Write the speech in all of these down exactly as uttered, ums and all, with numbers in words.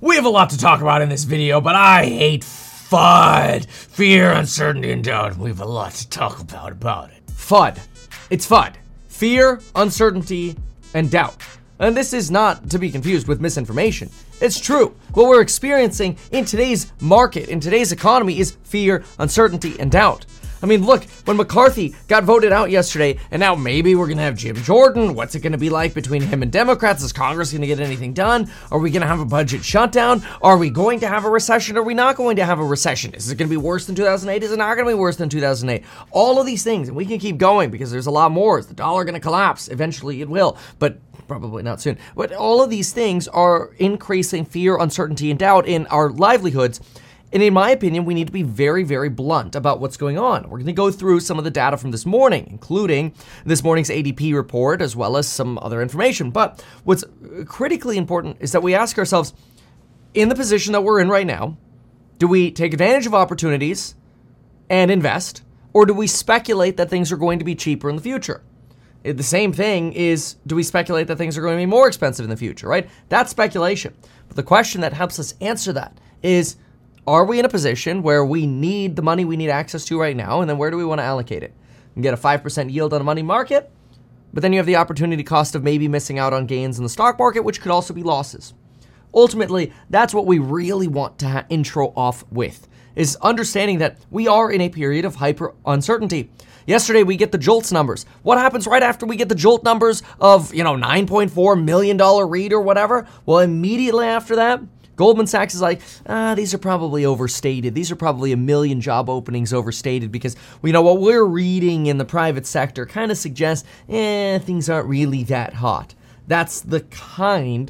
We have a lot to talk about in this video, but I hate FUD. Fear, uncertainty, and doubt. We have a lot to talk about about it. FUD. It's FUD. Fear, uncertainty, and doubt. And this is not to be confused with misinformation. It's true. What we're experiencing in today's market, in today's economy, is fear, uncertainty, and doubt. I mean, look, when McCarthy got voted out yesterday, and now maybe we're going to have Jim Jordan. What's it going to be like between him and Democrats? Is Congress going to get anything done? Are we going to have a budget shutdown? Are we going to have a recession? Are we not going to have a recession? Is it going to be worse than two thousand eight? Is it not going to be worse than two thousand eight? All of these things, and we can keep going because there's a lot more. Is the dollar going to collapse? Eventually it will, but probably not soon. But all of these things are increasing fear, uncertainty, and doubt in our livelihoods. And in my opinion, we need to be very, very blunt about what's going on. We're going to go through some of the data from this morning, including this morning's A D P report, as well as some other information. But what's critically important is that we ask ourselves, in the position that we're in right now, do we take advantage of opportunities and invest, or do we speculate that things are going to be cheaper in the future? The same thing is, do we speculate that things are going to be more expensive in the future, right? That's speculation. But the question that helps us answer that is, are we in a position where we need the money we need access to right now, and then where do we want to allocate it? You can get a five percent yield on a money market, but then you have the opportunity cost of maybe missing out on gains in the stock market, which could also be losses. Ultimately, that's what we really want to ha- intro off with, is understanding that we are in a period of hyper uncertainty. Yesterday, we get the JOLTS numbers. What happens right after we get the JOLT numbers of, you know, nine point four million dollars read or whatever? Well, immediately after that, Goldman Sachs is like, ah, these are probably overstated. These are probably a million job openings overstated because, you know, what we're reading in the private sector kind of suggests, eh, things aren't really that hot. That's the kind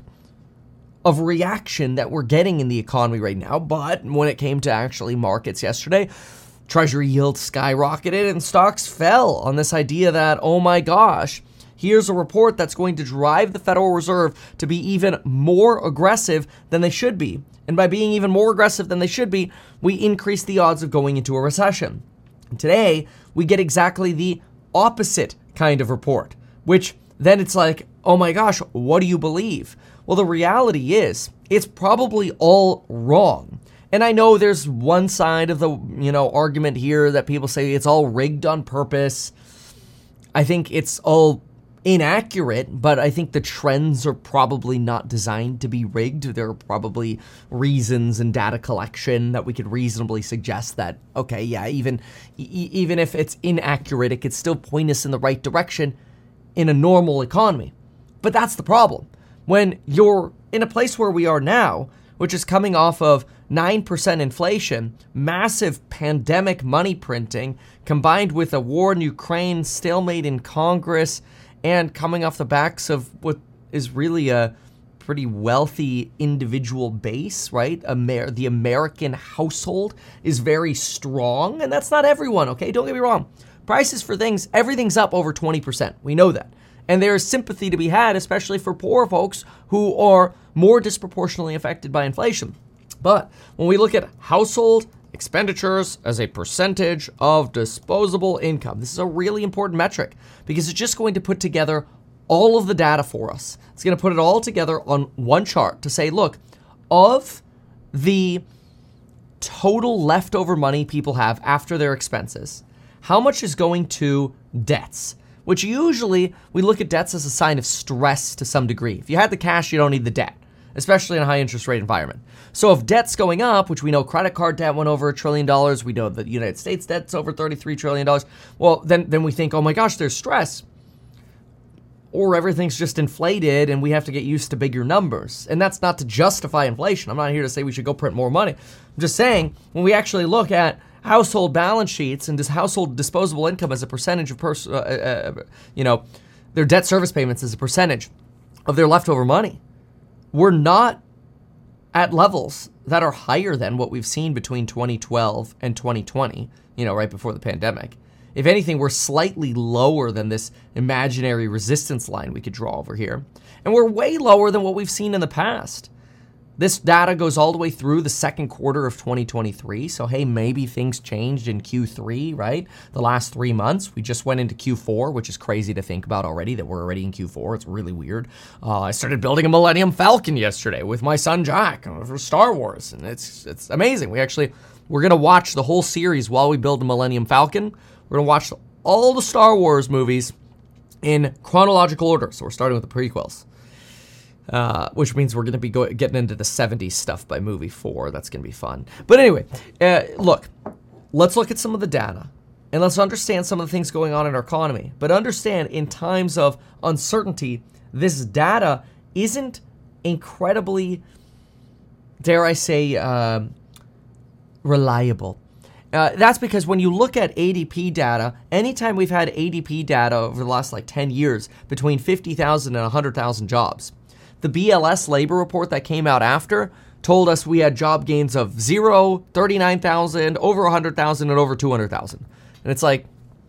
of reaction that we're getting in the economy right now. But when it came to actually markets yesterday, Treasury yields skyrocketed and stocks fell on this idea that, oh my gosh, here's a report that's going to drive the Federal Reserve to be even more aggressive than they should be. And by being even more aggressive than they should be, we increase the odds of going into a recession. And today, we get exactly the opposite kind of report, which then it's like, oh my gosh, what do you believe? Well, the reality is, it's probably all wrong. And I know there's one side of the, you know, argument here that people say it's all rigged on purpose. I think it's all inaccurate, but I think the trends are probably not designed to be rigged. There are probably reasons and data collection that we could reasonably suggest that, okay, yeah, even e- even if it's inaccurate, it could still point us in the right direction in a normal economy. But that's the problem. When you're in a place where we are now, which is coming off of nine percent inflation, massive pandemic money printing, combined with a war in Ukraine, stalemate in Congress, and coming off the backs of what is really a pretty wealthy individual base, right? Amer- the American household is very strong, and that's not everyone, okay? Don't get me wrong. Prices for things, everything's up over twenty percent. We know that. And there is sympathy to be had, especially for poor folks who are more disproportionately affected by inflation. But when we look at household expenditures as a percentage of disposable income, this is a really important metric because it's just going to put together all of the data for us. It's going to put it all together on one chart to say, look, of the total leftover money people have after their expenses, how much is going to debts? Which usually we look at debts as a sign of stress to some degree. If you had the cash, you don't need the debt, especially in a high interest rate environment. So if debt's going up, which we know credit card debt went over a trillion dollars, we know the United States debt's over thirty-three trillion dollars, well, then, then we think, oh my gosh, there's stress. Or everything's just inflated and we have to get used to bigger numbers. And that's not to justify inflation. I'm not here to say we should go print more money. I'm just saying, when we actually look at household balance sheets and just household disposable income as a percentage of, pers- uh, uh, you know, their debt service payments as a percentage of their leftover money, we're not at levels that are higher than what we've seen between twenty twelve and twenty twenty, you know, right before the pandemic. If anything, we're slightly lower than this imaginary resistance line we could draw over here. And we're way lower than what we've seen in the past. This data goes all the way through the second quarter of twenty twenty-three. So, hey, maybe things changed in Q three, right? The last three months. We just went into Q four, which is crazy to think about already, that we're already in Q four. It's really weird. Uh, I started building a Millennium Falcon yesterday with my son Jack for Star Wars. And it's it's amazing. We actually, we're going to watch the whole series while we build the Millennium Falcon. We're going to watch all the Star Wars movies in chronological order. So we're starting with the prequels. Uh, which means we're going to be go- getting into the seventies stuff by movie four. That's going to be fun. But anyway, uh, look, let's look at some of the data and let's understand some of the things going on in our economy. But understand, in times of uncertainty, this data isn't incredibly, dare I say, uh, reliable. Uh, that's because when you look at A D P data, anytime we've had A D P data over the last like ten years, between fifty thousand and one hundred thousand jobs. The B L S labor report that came out after told us we had job gains of zero, thirty-nine thousand, over one hundred thousand, and over two hundred thousand. And it's like,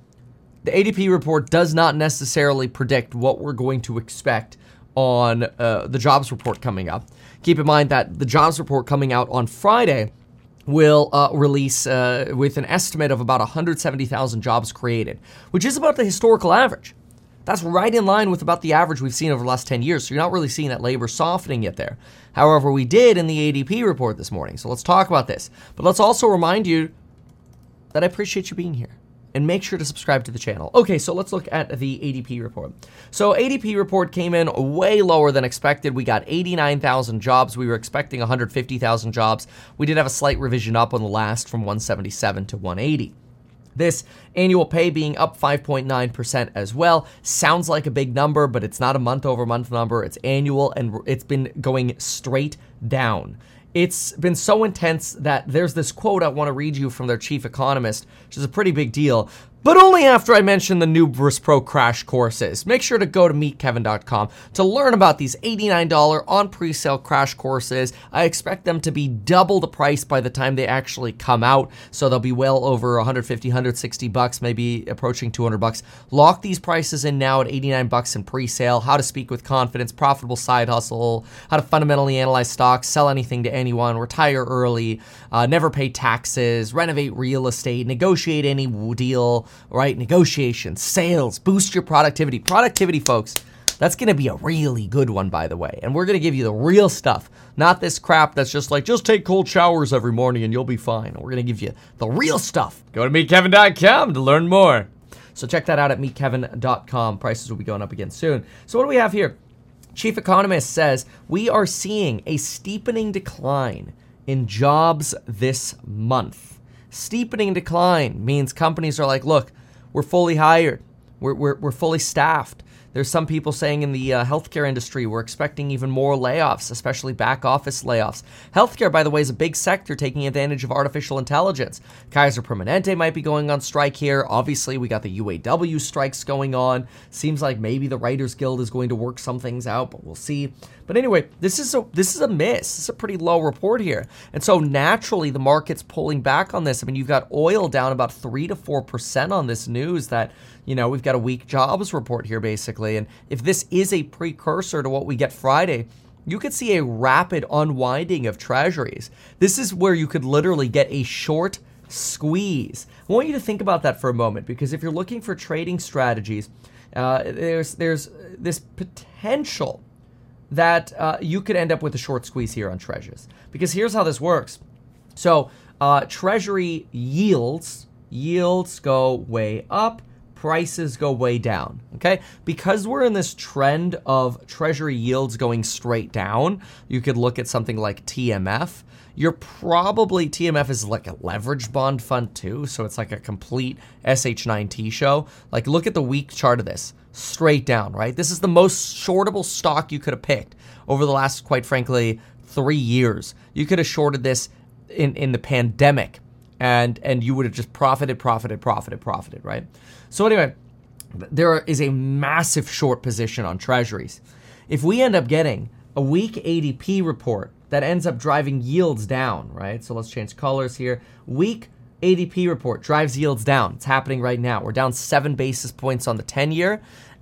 the A D P report does not necessarily predict what we're going to expect on uh, the jobs report coming up. Keep in mind that the jobs report coming out on Friday will uh, release uh, with an estimate of about one hundred seventy thousand jobs created, which is about the historical average. That's right in line with about the average we've seen over the last ten years, so you're not really seeing that labor softening yet there. However, we did in the A D P report this morning, so let's talk about this. But let's also remind you that I appreciate you being here, and make sure to subscribe to the channel. Okay, so let's look at the A D P report. So A D P report came in way lower than expected. We got eighty-nine thousand jobs. We were expecting one hundred fifty thousand jobs. We did have a slight revision up on the last from one seventy-seven to one eighty. This annual pay being up five point nine percent as well. Sounds like a big number, but it's not a month-over-month number. It's annual, and it's been going straight down. It's been so intense that there's this quote I want to read you from their chief economist, which is a pretty big deal, but only after I mention the Numerous Pro crash courses. Make sure to go to meet kevin dot com to learn about these eighty-nine dollars on pre-sale crash courses. I expect them to be double the price by the time they actually come out, so they'll be well over one hundred fifty, one hundred sixty bucks, maybe approaching two hundred bucks. Lock these prices in now at eighty-nine bucks in pre-sale. How to speak with confidence, profitable side hustle, how to fundamentally analyze stocks, sell anything to anyone, retire early, uh, never pay taxes, renovate real estate, negotiate any deal, right? Negotiations, sales, boost your productivity. Productivity, folks, that's going to be a really good one, by the way. And we're going to give you the real stuff, not this crap that's just like, just take cold showers every morning and you'll be fine. We're going to give you the real stuff. Go to meet kevin dot com to learn more. So check that out at meet kevin dot com. Prices will be going up again soon. So what do we have here? Chief economist says we are seeing a steepening decline in jobs this month. Steepening decline means companies are like, look, we're fully hired. We're, we're, we're fully staffed. There's some people saying in the uh, healthcare industry, we're expecting even more layoffs, especially back office layoffs. Healthcare, by the way, is a big sector taking advantage of artificial intelligence. Kaiser Permanente might be going on strike here. Obviously, we got the U A W strikes going on. Seems like maybe the Writers Guild is going to work some things out, but we'll see. But anyway, this is a this is a miss. This is a pretty low report here. And so naturally, the market's pulling back on this. I mean, you've got oil down about three to four percent on this news that, you know, we've got a weak jobs report here, basically. And if this is a precursor to what we get Friday, you could see a rapid unwinding of treasuries. This is where you could literally get a short squeeze. I want you to think about that for a moment, because if you're looking for trading strategies, uh, there's there's this potential that uh, you could end up with a short squeeze here on treasuries. Because here's how this works. So uh, treasury yields, yields go way up, prices go way down, okay? Because we're in this trend of treasury yields going straight down, you could look at something like T M F. You're probably, T M F is like a leveraged bond fund too, so it's like a complete S H nine T show. Like, look at the week chart of this. Straight down, right? This is the most shortable stock you could have picked over the last, quite frankly, three years. You could have shorted this in, in the pandemic, and and you would have just profited, profited, profited, profited, right? So anyway, there is a massive short position on treasuries. If we end up getting a weak A D P report that ends up driving yields down, right? So let's change colors here. Weak A D P report drives yields down. It's happening right now. We're down seven basis points on the ten-year,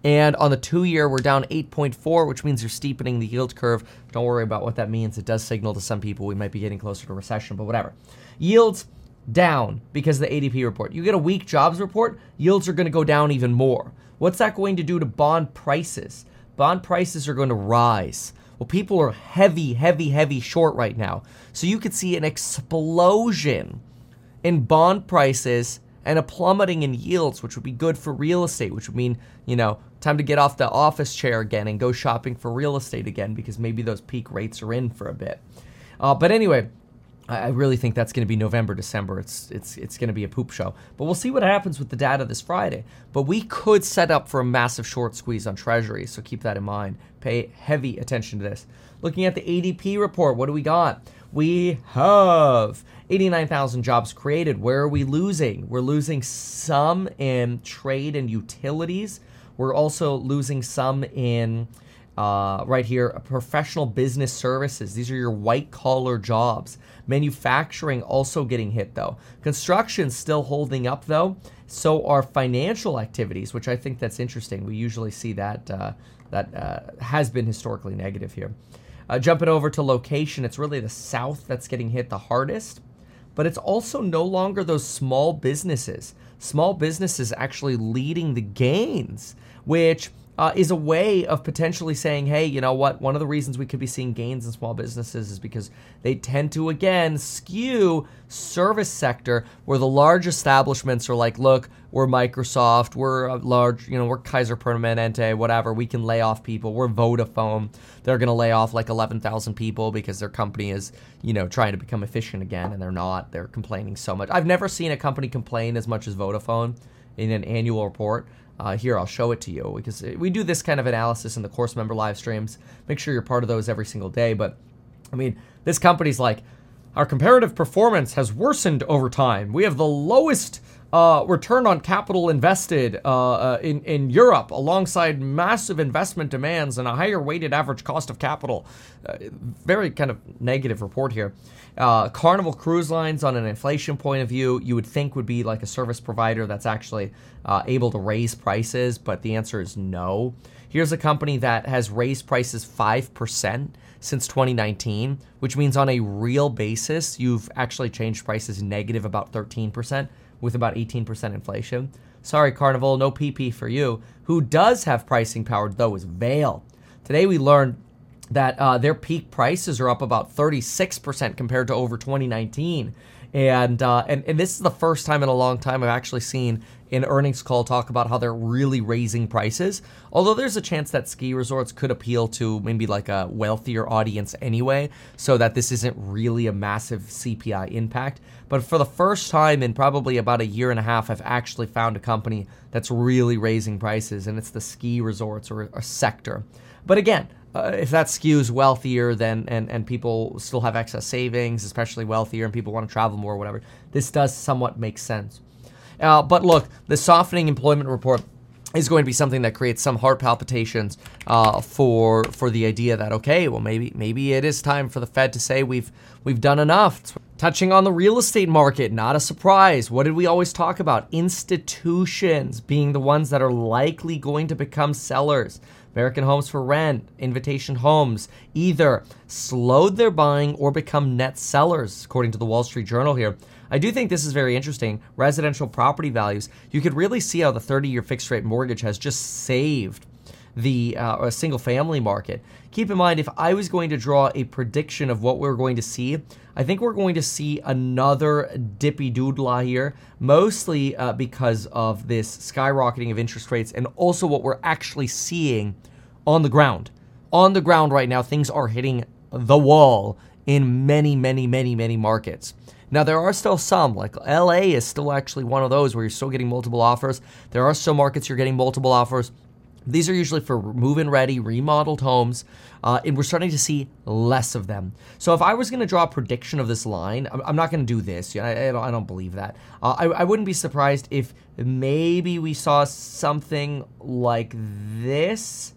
And on the two-year, we're down eight point four, which means you're steepening the yield curve. Don't worry about what that means. It does signal to some people we might be getting closer to recession, but whatever. Yields down because of the A D P report. You get a weak jobs report, yields are going to go down even more. What's that going to do to bond prices? Bond prices are going to rise. Well, people are heavy, heavy, heavy short right now. So you could see an explosion in bond prices and a plummeting in yields, which would be good for real estate, which would mean, you know, time to get off the office chair again and go shopping for real estate again, because maybe those peak rates are in for a bit. Uh, but anyway, I really think that's going to be November, December. It's it's it's going to be a poop show. But we'll see what happens with the data this Friday. But we could set up for a massive short squeeze on Treasuries, so keep that in mind. Pay heavy attention to this. Looking at the A D P report, what do we got? We have eighty-nine thousand jobs created. Where are we losing? We're losing some in trade and utilities. We're also losing some in, uh, right here, professional business services. These are your white-collar jobs. Manufacturing also getting hit, though. Construction's still holding up, though. So are financial activities, which I think that's interesting. We usually see that uh, that uh, has been historically negative here. Uh, jumping over to location, it's really the South that's getting hit the hardest, but it's also no longer those small businesses. Small businesses actually leading the gains, which uh, is a way of potentially saying, hey, you know what? One of the reasons we could be seeing gains in small businesses is because they tend to, again, skew service sector, where the large establishments are like, look, we're Microsoft, we're a large, you know, we're Kaiser Permanente, whatever, we can lay off people. We're Vodafone. They're going to lay off like eleven thousand people because their company is, you know, trying to become efficient again, and they're not. They're complaining so much. I've never seen a company complain as much as Vodafone in an annual report. Uh, here, I'll show it to you, because we do this kind of analysis in the course member live streams. Make sure you're part of those every single day. But, I mean, this company's like, our comparative performance has worsened over time. We have the lowest uh, return on capital invested uh, uh, in, in Europe, alongside massive investment demands and a higher weighted average cost of capital. Uh, very kind of negative report here. Uh, Carnival Cruise Lines, on an inflation point of view, you would think would be like a service provider that's actually uh, able to raise prices, but the answer is no. Here's a company that has raised prices five percent since twenty nineteen, which means on a real basis, you've actually changed prices negative about thirteen percent with about eighteen percent inflation. Sorry, Carnival, no P P for you. Who does have pricing power, though, is Vail. Today we learned that uh, their peak prices are up about thirty-six percent compared to over twenty nineteen. And, uh, and and this is the first time in a long time I've actually seen an earnings call talk about how they're really raising prices. Although there's a chance that ski resorts could appeal to maybe like a wealthier audience anyway, so that this isn't really a massive C P I impact. But for the first time in probably about a year and a half, I've actually found a company that's really raising prices, and it's the ski resorts or a sector. But again, Uh, if that skews wealthier, then and, and people still have excess savings, especially wealthier, and people want to travel more or whatever, this does somewhat make sense. Uh, but look, the softening employment report is going to be something that creates some heart palpitations uh, for for the idea that, okay, well, maybe maybe it is time for the Fed to say we've we've done enough. Touching on the real estate market, not a surprise. What did we always talk about? Institutions being the ones that are likely going to become sellers. American Homes for Rent, Invitation Homes, either slowed their buying or become net sellers, according to the Wall Street Journal here. I do think this is very interesting. Residential property values, you could really see how the thirty-year fixed rate mortgage has just saved the uh, single family market. Keep in mind, if I was going to draw a prediction of what we're going to see, I think we're going to see another dippy doodla here, mostly uh, because of this skyrocketing of interest rates and also what we're actually seeing on the ground. On the ground right now, things are hitting the wall in many, many, many, many markets. Now, there are still some, like L A is still actually one of those where you're still getting multiple offers. There are still markets you're getting multiple offers. These are usually for move-in ready, remodeled homes, uh, and we're starting to see less of them. So if I was going to draw a prediction of this line, I'm, I'm not going to do this. I, I, don't, I don't believe that. Uh, I, I wouldn't be surprised if maybe we saw something like this.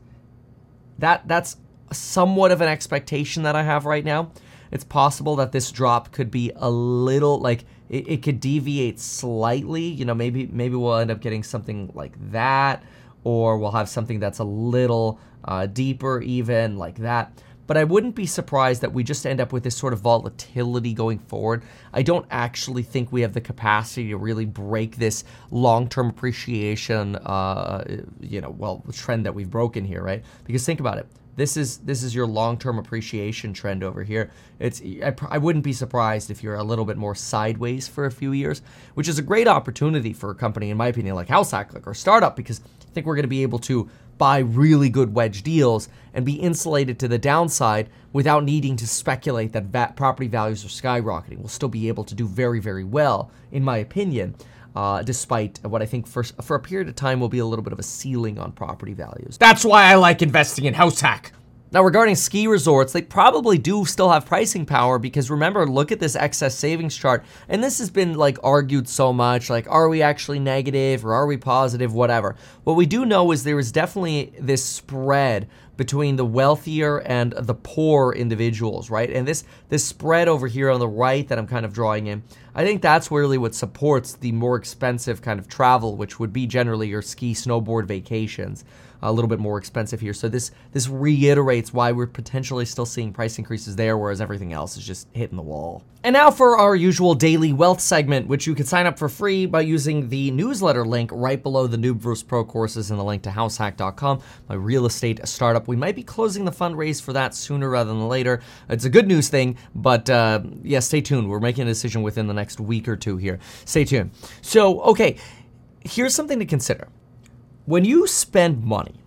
That That's somewhat of an expectation that I have right now. It's possible that this drop could be a little, like, it, it could deviate slightly. You know, maybe maybe we'll end up getting something like that. or we'll have something that's a little uh, deeper even like that. But I wouldn't be surprised that we just end up with this sort of volatility going forward. I don't actually think we have the capacity to really break this long-term appreciation, uh, you know, well, trend that we've broken here, right? Because think about it. This is this is your long-term appreciation trend over here. It's I, I wouldn't be surprised if you're a little bit more sideways for a few years, which is a great opportunity for a company, in my opinion, like Househack, like our startup, because I think we're going to be able to buy really good wedge deals and be insulated to the downside without needing to speculate that va- property values are skyrocketing. We'll still be able to do very, very well, in my opinion. Uh, despite what I think for, for a period of time will be a little bit of a ceiling on property values. That's why I like investing in Househack. Now, regarding ski resorts, they probably do still have pricing power because remember, look at this excess savings chart. And this has been like argued so much, like, are we actually negative or are we positive, whatever. What we do know is there is definitely this spread between the wealthier and the poor individuals, right? And this this spread over here on the right that I'm kind of drawing in, I think that's really what supports the more expensive kind of travel, which would be generally your ski, snowboard vacations. A little bit more expensive here. So this this reiterates why we're potentially still seeing price increases there, whereas everything else is just hitting the wall. And now for our usual daily wealth segment, which you can sign up for free by using the newsletter link right below the Noob versus Pro courses and the link to househack dot com, my real estate startup. We might be closing the fundraise for that sooner rather than later. It's a good news thing, but uh, yeah, stay tuned. We're making a decision within the next week or two here. Stay tuned. So, okay, here's something to consider. When you spend money,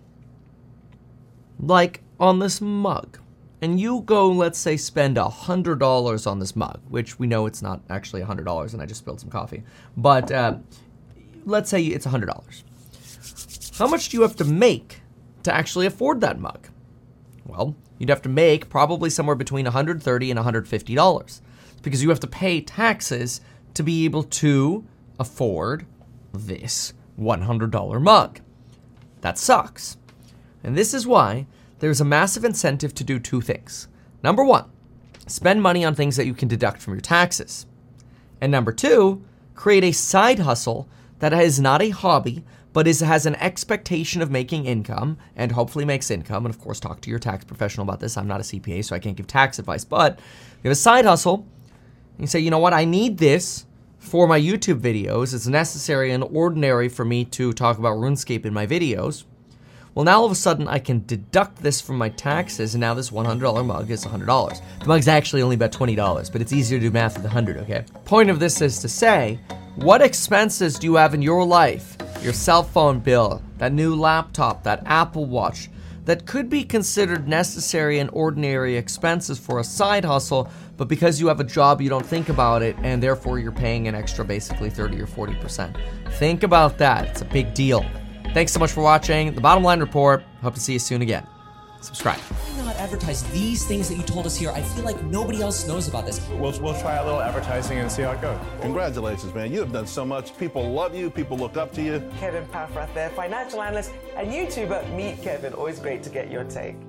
like on this mug, and you go, let's say, spend one hundred dollars on this mug, which we know it's not actually one hundred dollars, and I just spilled some coffee, but uh, let's say it's one hundred dollars. How much do you have to make to actually afford that mug? Well, you'd have to make probably somewhere between one hundred thirty dollars and one hundred fifty dollars, because you have to pay taxes to be able to afford this one hundred dollar mug. That sucks. And this is why there's a massive incentive to do two things. Number one, spend money on things that you can deduct from your taxes. And number two, create a side hustle that is not a hobby, but is, has an expectation of making income and hopefully makes income. And of course, talk to your tax professional about this. I'm not a C P A, so I can't give tax advice. But you have a side hustle, and you say, you know what, I need this for my YouTube videos. It's necessary and ordinary for me to talk about RuneScape in my videos. Well, now all of a sudden I can deduct this from my taxes, and now this one hundred dollar mug is one hundred dollars. The mug's actually only about twenty dollars, but it's easier to do math with one hundred, okay? Point of this is to say, what expenses do you have in your life? Your cell phone bill, that new laptop, that Apple Watch, that could be considered necessary and ordinary expenses for a side hustle, but because you have a job, you don't think about it, and therefore you're paying an extra basically thirty or forty percent. Think about that. It's a big deal. Thanks so much for watching The Bottom Line Report. Hope to see you soon again. Subscribe. Why not advertise these things that you told us here? I feel like nobody else knows about this. We'll, we'll try a little advertising and see how it goes. Congratulations, man. You have done so much. People love you. People look up to you. Kevin Paffrath there, financial analyst and YouTuber. Meet Kevin. Always great to get your take.